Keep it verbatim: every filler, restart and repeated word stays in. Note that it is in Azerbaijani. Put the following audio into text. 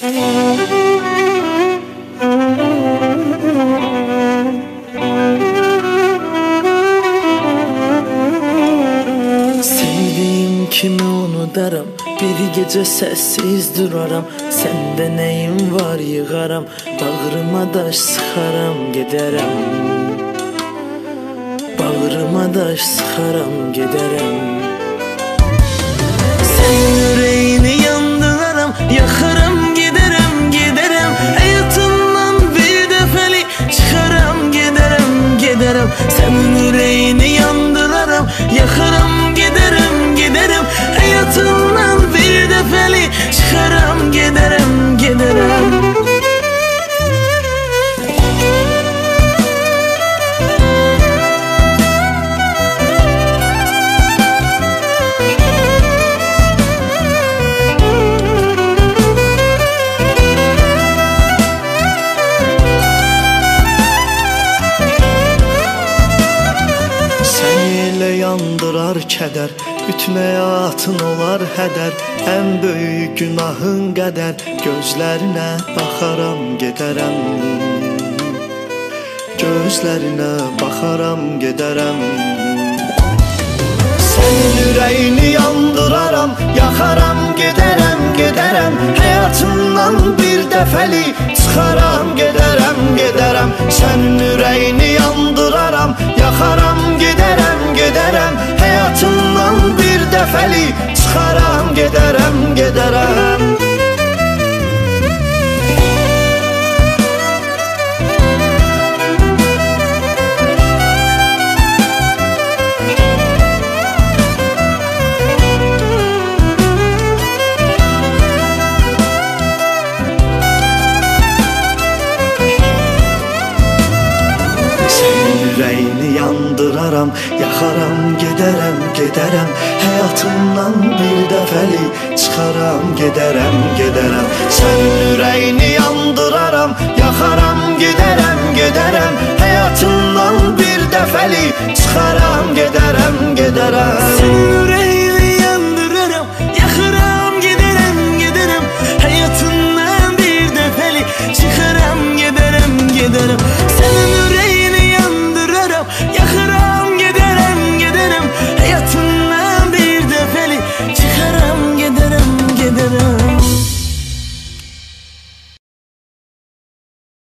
Sevdiğim kimi unudaram, bir gece sessiz duraram. Sende neyim var yığaram, bağrıma daş sıxaram giderem. Bağrıma daş sıxaram giderem. Senin yüreğini yandıraram, yaxaram giderem giderem. Hayatımdan bir defeli çıkaram giderem giderem. Senin yüreğini yandıraram, yaxaram giderem giderem. Hayatımdan bir defeli çıkaram giderem giderem. Yandırar kədər, bütün həyatın olar hədər. Ən böyük günahın qədər, gözlərinə baxaram gedərəm. Gözlərinə baxaram gedərəm. Sənin ürəyini yandıraram, yaxaram gedərəm gedərəm. Həyatımdan bir dəfəli çıxaram gedərəm gedərəm. Sənin ürəyini yandıraram, yaxaram gedərəm gedərəm. Həyatımdan bir dəfəli çıxaram gedərəm gedərəm. Yüreğini yandıraram, yaxaram gedərəm gedərəm. Həyatımdan bir dəfəli çıxaram gedərəm gedərəm. Sənin ürəyini yandıraram, yaxaram gedərəm gedərəm. Həyatımdan bir dəfəli çıxaram gedərəm gedərəm.